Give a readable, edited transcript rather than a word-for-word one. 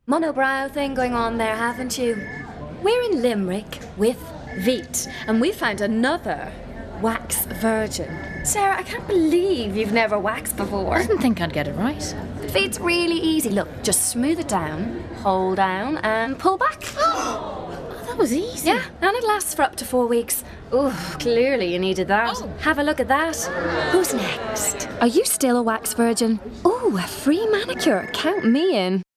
monobrow thing going on there, haven't you? We're in Limerick with Veet, and we found another wax virgin. Sarah, I can't believe you've never waxed before. I didn't think I'd get it right. Veet's really easy. Look, just smooth it down, hold down, and pull back. That was easy. Yeah, and it lasts for up to 4 weeks. Oh, clearly you needed that. Oh. Have a look at that. Who's next? Are you still a wax virgin? Oh, a free manicure. Count me in.